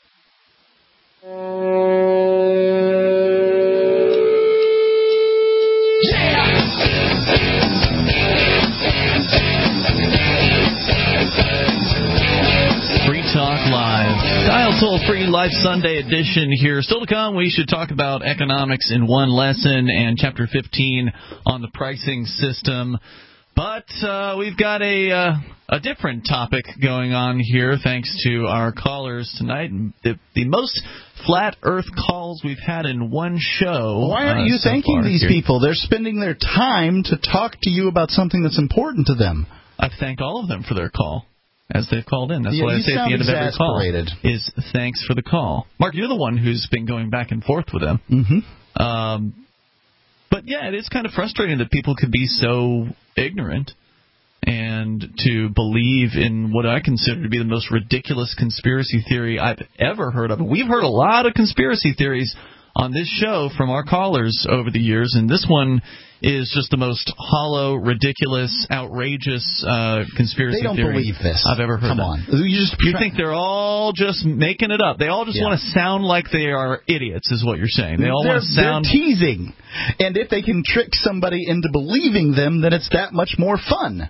Free Talk Live. Dial toll-free Live Sunday edition here. Still to come, we should talk about economics in one lesson and Chapter 15 on the pricing system. But we've got a different topic going on here, thanks to our callers tonight. The most flat Earth calls we've had in one show. Why aren't you thanking these people? They're spending their time to talk to you about something that's important to them. I've thanked all of them for their call, as they've called in. That's what I say at the end of every call, is thanks for the call. Mark, you're the one who's been going back and forth with them. Mm-hmm. But, yeah, it is kind of frustrating that people could be so ignorant and to believe in what I consider to be the most ridiculous conspiracy theory I've ever heard of. We've heard a lot of conspiracy theories on this show from our callers over the years, and this one is just the most hollow, ridiculous, outrageous conspiracy theory they don't believe this. I've ever heard. Come on. You think they're all just making it up. They all just want to sound like they are idiots, is what you're saying. They all want to sound... They're teasing. And if they can trick somebody into believing them, then it's that much more fun.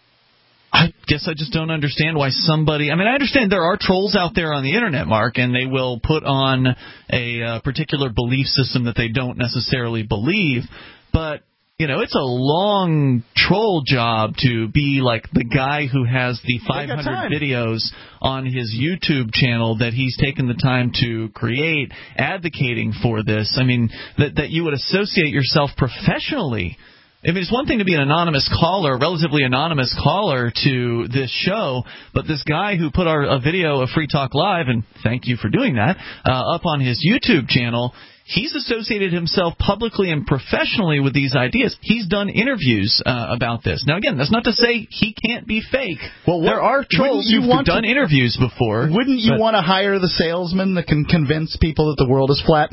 I guess I just don't understand why somebody... I mean, I understand there are trolls out there on the Internet, Mark, and they will put on a particular belief system that they don't necessarily believe. But, you know, it's a long troll job to be like the guy who has the 500 videos on his YouTube channel that he's taken the time to create, advocating for this. I mean, that you would associate yourself professionally. I mean, it's one thing to be an anonymous caller, a relatively anonymous caller to this show, but this guy who put a video of Free Talk Live, and thank you for doing that, up on his YouTube channel, he's associated himself publicly and professionally with these ideas. He's done interviews about this. Now, again, that's not to say he can't be fake. Well, there are trolls who've done interviews before. Wouldn't you want to hire the salesman that can convince people that the world is flat?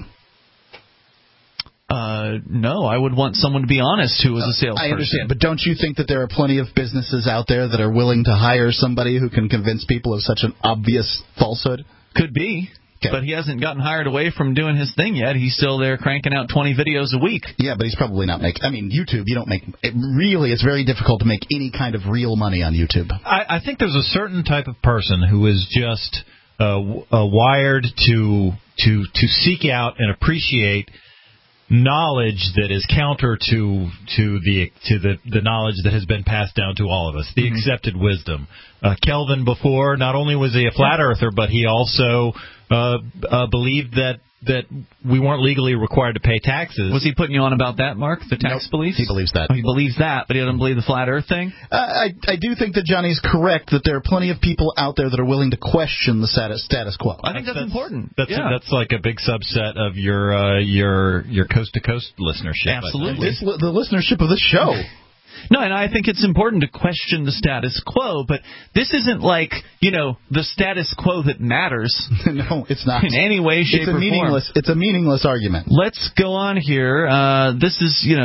No, I would want someone to be honest who was a salesperson. I understand, but don't you think that there are plenty of businesses out there that are willing to hire somebody who can convince people of such an obvious falsehood? Could be. But he hasn't gotten hired away from doing his thing yet. He's still there cranking out 20 videos a week. Yeah, but he's probably not making... I mean, YouTube, you don't make... It's very difficult to make any kind of real money on YouTube. I think there's a certain type of person who is just wired to seek out and appreciate knowledge that is counter to the knowledge that has been passed down to all of us, the accepted wisdom. Kelvin before, not only was he a flat earther, but he also believed that we weren't legally required to pay taxes. Was he putting you on about that, Mark, the tax beliefs? He believes that. Oh, he believes that, but he doesn't believe the flat earth thing? I do think that Johnny's correct, that there are plenty of people out there that are willing to question the status quo. I think that's important. That's like a big subset of your coast-to-coast listenership. Absolutely. It's the listenership of this show. No, and I think it's important to question the status quo, but this isn't like, the status quo that matters. No, it's not. In any way, shape, or form. It's a meaningless argument. Let's go on here. This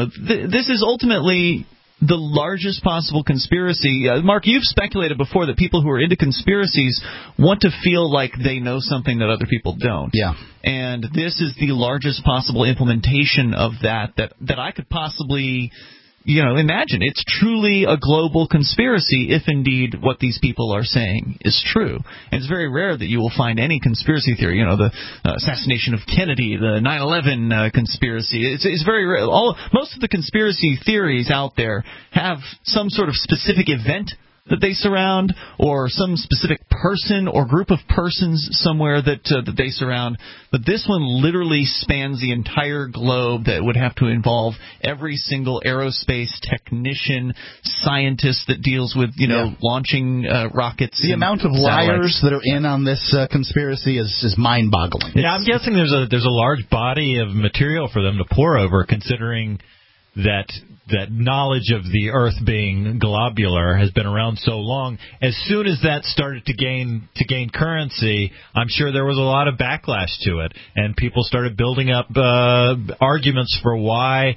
is ultimately the largest possible conspiracy. Mark, you've speculated before that people who are into conspiracies want to feel like they know something that other people don't. Yeah. And this is the largest possible implementation of that I could possibly... imagine. It's truly a global conspiracy if indeed what these people are saying is true. And it's very rare that you will find any conspiracy theory, the assassination of Kennedy, the 9/11 conspiracy. It's very rare. Most of the conspiracy theories out there have some sort of specific event that they surround, or some specific person or group of persons somewhere that they surround. But this one literally spans the entire globe, that would have to involve every single aerospace technician, scientist that deals with, launching rockets. The amount of liars that are in on this conspiracy is mind-boggling. Yeah, I'm guessing there's a large body of material for them to pore over, considering that knowledge of the Earth being globular has been around so long. As soon as that started to gain currency, I'm sure there was a lot of backlash to it, and people started building up arguments for why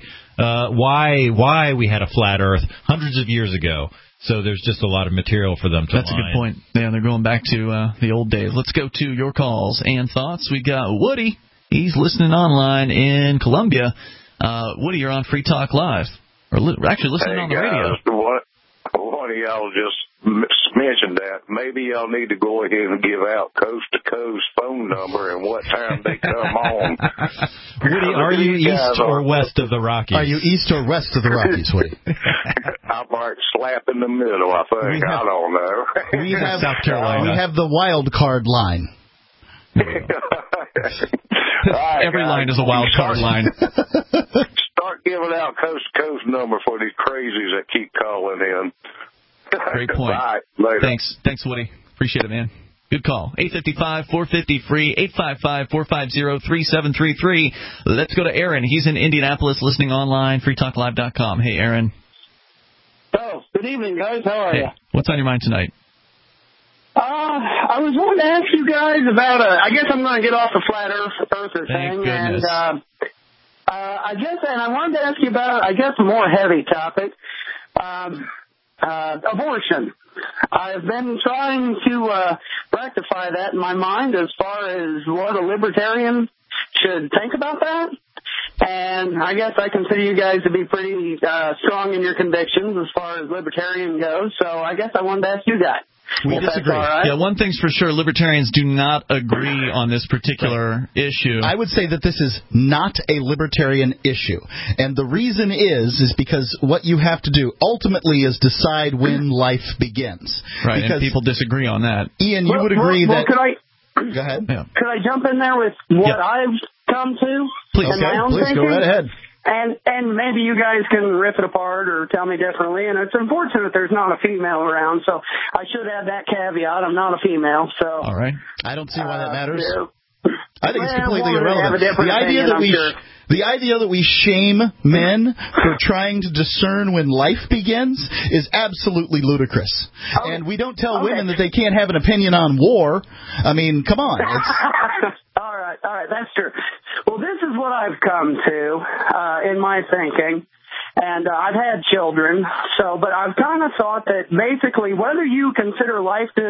we had a flat Earth hundreds of years ago. So there's just a lot of material for them to That's line. A good point. Yeah, they're going back to the old days. Let's go to your calls and thoughts. We got Woody. He's listening online in Columbia. Woody, you're on Free Talk Live. Or actually listening on the radio. One of y'all just mentioned that. Maybe y'all need to go ahead and give out coast-to-coast phone number and what time they come on. Woody, are you east or west of the Rockies? Are you east or west of the Rockies, Woody? I'm like slap in the middle, I think. I don't know. We have South Carolina. We have the wild card line. Right, every line is a wild card line. Start giving out coast-to-coast number for these crazies that keep calling in. Great point. Bye. Later. Thanks, Woody. Appreciate it, man. Good call. 855-450-FREE, 855-450-3733. Let's go to Aaron. He's in Indianapolis listening online, freetalklive.com. Hey, Aaron. Oh, good evening, guys. How are you? What's on your mind tonight? I was wanting to ask you guys about I guess I'm going to get off the flat earther thing. Goodness. And I wanted to ask you about, a more heavy topic, abortion. I've been trying to rectify that in my mind as far as what a libertarian should think about that. And I guess I consider you guys to be pretty strong in your convictions as far as libertarian goes. So I guess I wanted to ask you guys. We disagree. Right. Yeah, one thing's for sure, libertarians do not agree on this particular issue. I would say that this is not a libertarian issue. And the reason is because what you have to do ultimately is decide when life begins. Right, because and people disagree on that. Ian, you would agree that... Go ahead. Yeah. Could I jump in there with what I've come to? Please, please go right ahead. And maybe you guys can rip it apart or tell me differently. And it's unfortunate there's not a female around, so I should add that caveat. I'm not a female, so. All right. I don't see why that matters. Yeah. I think it's completely irrelevant. The idea that we shame men for trying to discern when life begins is absolutely ludicrous. Okay. And we don't tell women that they can't have an opinion on war. I mean, come on. All right, that's true. Well, this is what I've come to in my thinking. And I've had children, but I've kind of thought that basically whether you consider life to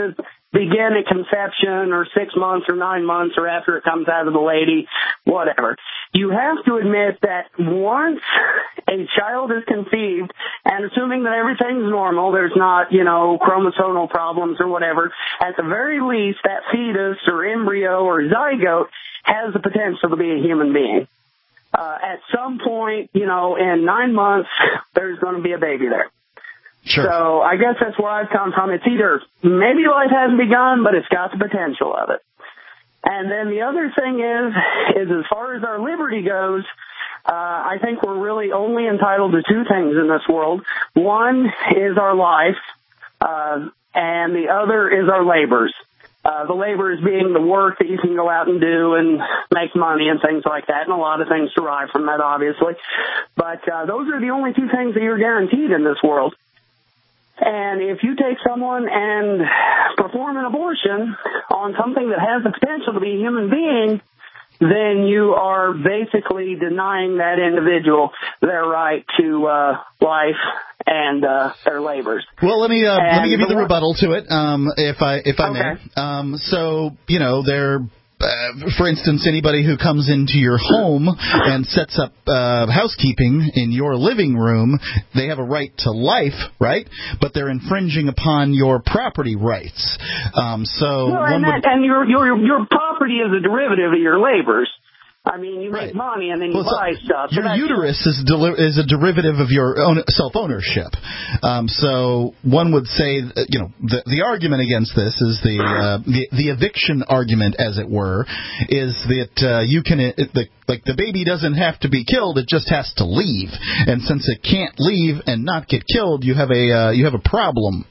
begin at conception or 6 months or 9 months or after it comes out of the lady, whatever. You have to admit that once a child is conceived, and assuming that everything's normal, there's not, chromosomal problems or whatever, at the very least, that fetus or embryo or zygote has the potential to be a human being. At some point, in 9 months, there's going to be a baby there. Sure. So I guess that's where I've come from. It's either maybe life hasn't begun, but it's got the potential of it. And then the other thing is as far as our liberty goes, I think we're really only entitled to two things in this world. One is our life, and the other is our labors. The labors being the work that you can go out and do and make money and things like that, and a lot of things derive from that, obviously. But those are the only two things that you're guaranteed in this world. And if you take someone and perform an abortion on something that has the potential to be a human being, then you are basically denying that individual their right to life and their labors. Well, let me give you the rebuttal to it, if I may. So, they're for instance, anybody who comes into your home and sets up housekeeping in your living room, they have a right to life, right? But they're infringing upon your property rights. And your property is a derivative of your labors. I mean, you make money and then you buy stuff. Your uterus is a derivative of your own self-ownership. So one would say, the argument against this is the eviction argument, as it were, is that the baby doesn't have to be killed; it just has to leave. And since it can't leave and not get killed, you have a problem.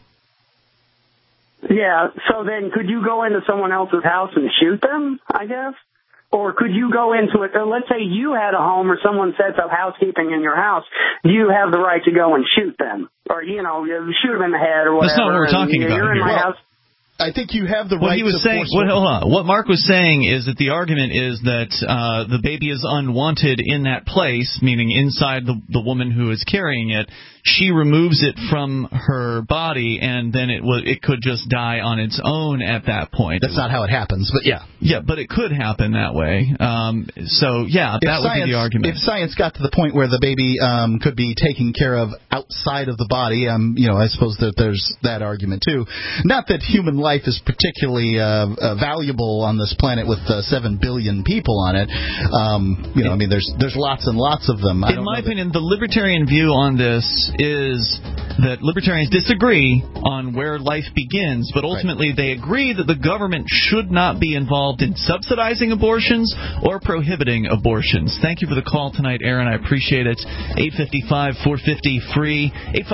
Yeah. So then, could you go into someone else's house and shoot them? I guess. Or could you go into it, let's say you had a home or someone sets up housekeeping in your house, do you have the right to go and shoot them? Or, shoot them in the head or whatever. That's not what we're talking about You're in my house. I think you have the right to what Mark was saying is that the argument is that the baby is unwanted in that place, meaning inside the woman who is carrying it. She removes it from her body, and then it could just die on its own at that point. That's not how it happens, but yeah. Yeah, but it could happen that way. That would be the argument. If science got to the point where the baby could be taken care of outside of the body, I suppose that there's that argument too. Not that human life is particularly valuable on this planet with 7 billion people on it. There's lots and lots of them. In my opinion, the libertarian view on this is that libertarians disagree on where life begins, but ultimately they agree that the government should not be involved in subsidizing abortions or prohibiting abortions. Thank you for the call tonight, Aaron. I appreciate it. 855-450-FREE,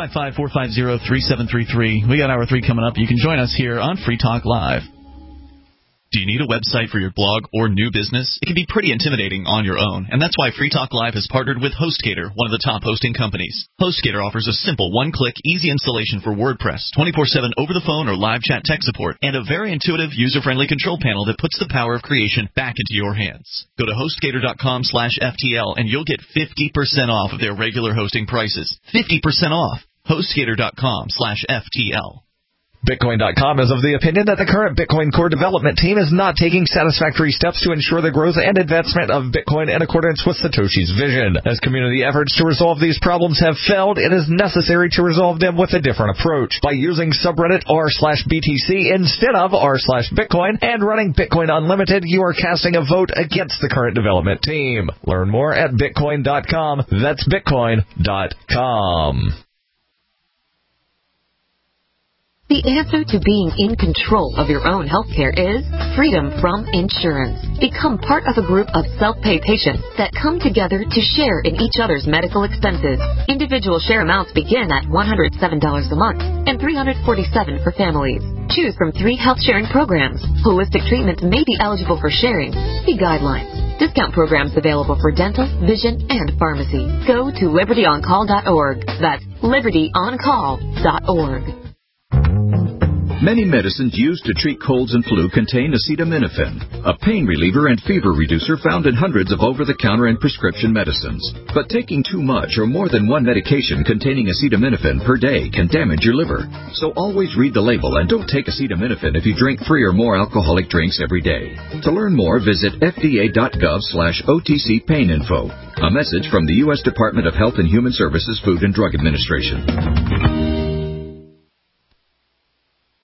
855-450-3733. We got hour 3 coming up. You can join us here on Free Talk Live. Do you need a website for your blog or new business? It can be pretty intimidating on your own, and that's why Free Talk Live has partnered with HostGator, one of the top hosting companies. HostGator offers a simple one-click, easy installation for WordPress, 24/7 over-the-phone or live chat tech support, and a very intuitive, user-friendly control panel that puts the power of creation back into your hands. Go to HostGator.com/FTL, and you'll get 50% off of their regular hosting prices. 50% off. HostGator.com/FTL. Bitcoin.com is of the opinion that the current Bitcoin core development team is not taking satisfactory steps to ensure the growth and advancement of Bitcoin in accordance with Satoshi's vision. As community efforts to resolve these problems have failed, it is necessary to resolve them with a different approach. By using subreddit r/BTC instead of r/Bitcoin and running Bitcoin Unlimited, you are casting a vote against the current development team. Learn more at Bitcoin.com. That's Bitcoin.com. The answer to being in control of your own healthcare is freedom from insurance. Become part of a group of self-pay patients that come together to share in each other's medical expenses. Individual share amounts begin at $107 a month and $347 for families. Choose from 3 health sharing programs. Holistic treatments may be eligible for sharing. See guidelines. Discount programs available for dental, vision, and pharmacy. Go to libertyoncall.org. That's libertyoncall.org. Many medicines used to treat colds and flu contain acetaminophen, a pain reliever and fever reducer found in hundreds of over-the-counter and prescription medicines. But taking too much or more than one medication containing acetaminophen per day can damage your liver. So always read the label and don't take acetaminophen if you drink 3 or more alcoholic drinks every day. To learn more, visit fda.gov/OTC Pain Info. A message from the U.S. Department of Health and Human Services Food and Drug Administration.